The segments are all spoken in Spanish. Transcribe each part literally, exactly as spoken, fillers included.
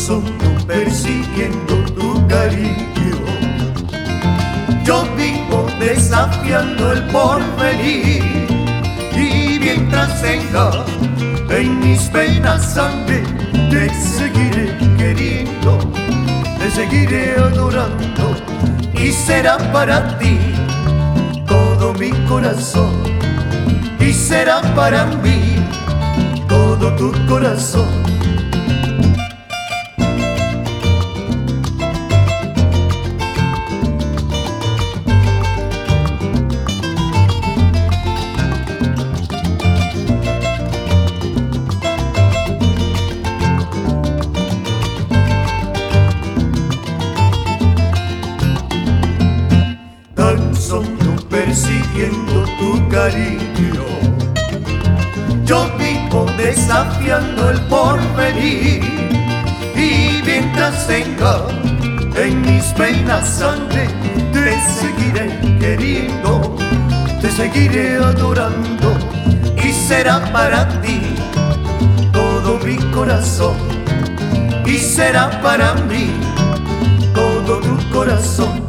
solo persiguiendo tu cariño. Yo vivo desafiando el porvenir, y mientras tenga en mis venas sangre, te seguiré queriendo, te seguiré adorando, y será para ti todo mi corazón, y será para mí todo tu corazón. Solo persiguiendo tu cariño, yo vivo desafiando el porvenir, y mientras tenga en mis venas sangre, te seguiré queriendo, te seguiré adorando, y será para ti todo mi corazón, y será para mí todo tu corazón.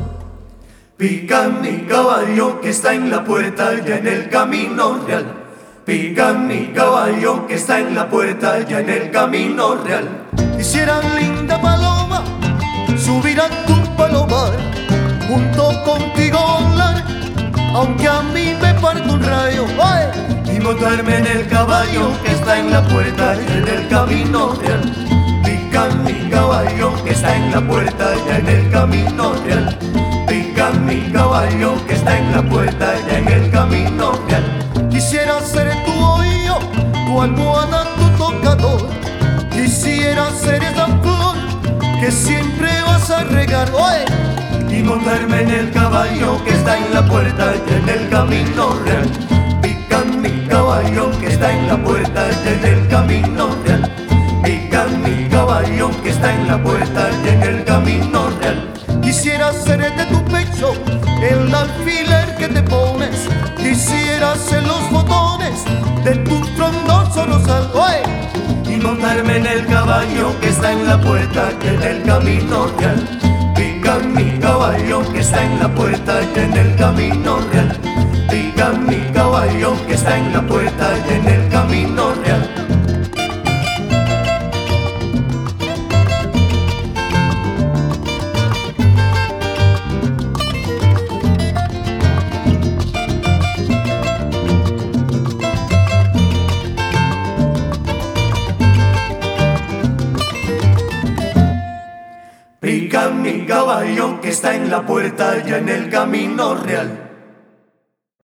Pica mi caballo que está en la puerta, ya en el camino real. Pica mi caballo que está en la puerta, ya en el camino real. Quisiera, linda paloma, subir a tu palomar, junto contigo volar, aunque a mí me parte un rayo. ¡Ay! Y montarme en el caballo que está en la puerta, ya en el camino real. Pica mi caballo que está en la puerta, ya en el camino real. Pica mi caballo que está en la puerta, ya en el camino real. Quisiera ser tu oído, tu almohada, tu tocador. Quisiera ser esa flor que siempre vas a regar. ¡Oye! Y montarme en el caballo que está en la puerta, ya en el camino real. Pica mi caballo que está en la puerta, ya en el camino real. Pica mi caballo que está en la puerta, ya en el camino real. Quisiera ser de tu pecho el alfiler que te pones, quisiera ser los botones de tu frondoso rosal. ¡Oye! Y montarme en el caballo que está en la puerta, ya en el camino real. Pica mi caballo que está en la puerta, ya en el camino real. Pica mi caballo que está en la puerta, ya en el camino real. Pica mi caballo que está en la puerta, ya en el camino real.